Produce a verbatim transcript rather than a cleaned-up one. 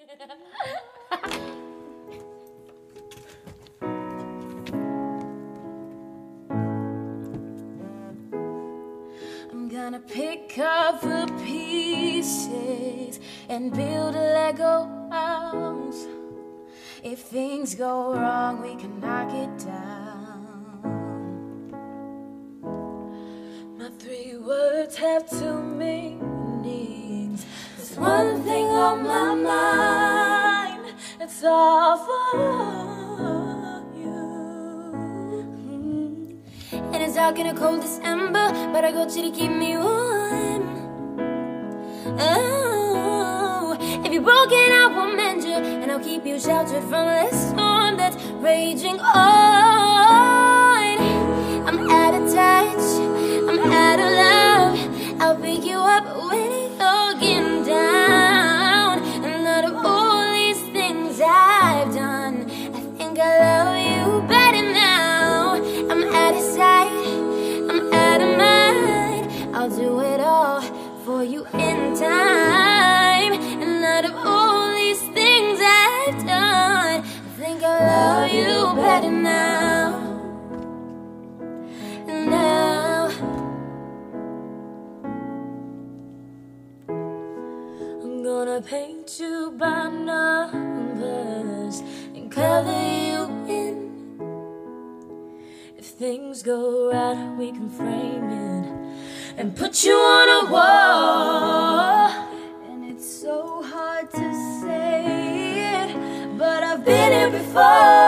I'm gonna pick up the pieces and build a Lego house. If things go wrong, we can knock it down. My three words have two meanings. There's one thing on my mind, it's all for you. And it's dark in a cold December, but I got you to keep me warm. Oh, if you're broken, I will mend you, and I'll keep you sheltered from this storm that's raging on. I'm out of touch, I'm out of love. I'll pick you up when you're getting down. And out of all these things I've done, I think I love you better now. I'm out of sight, I'm out of mind. I'll do it all for you in time. And out of all these things I've done, I think I love you better now. And now I'm gonna paint you by numbers and color you in. If things go right, we can frame it and put you on a wall. It's so hard to say it, but I've been here before.